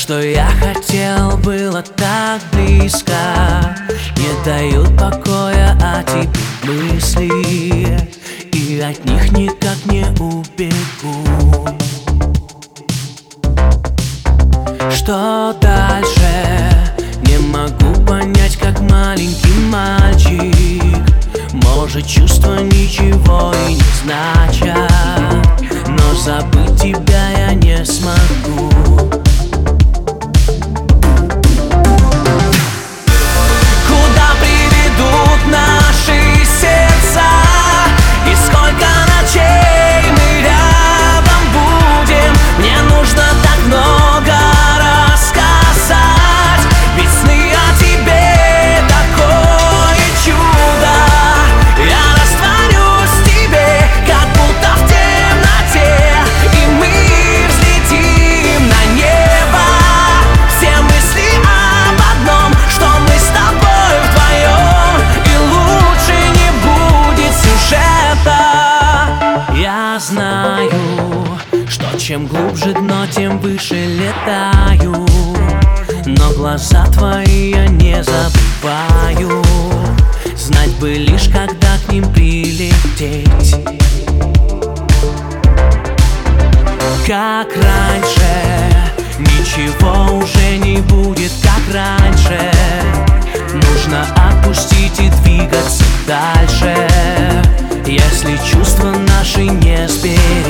что я хотел, было так близко. Не дают покоя от тебя мысли, и от них никак не убегу. Что дальше? Не могу понять, как маленький мальчик. Может, чувства ничего и не значат, но забыть тебя я не смогу. Куда приведут наши сердца, и сколько ночей мы рядом будем? Мне нужно так много рассказать, ведь сны о тебе такое чудо. Я растворюсь в тебе, как будто в темноте, и мы взлетим на небо. Все мысли об одном, что мы с тобой вдвоем, и лучше не будет сюжета. Я знаю, что чем глубже дно, тем выше летаю, но глаза твои я не забываю. Знать бы лишь, когда к ним прилететь. Как раньше, ничего уже не будет, как раньше. Нужно отпустить и двигаться дальше, если чувства наши не сберечь.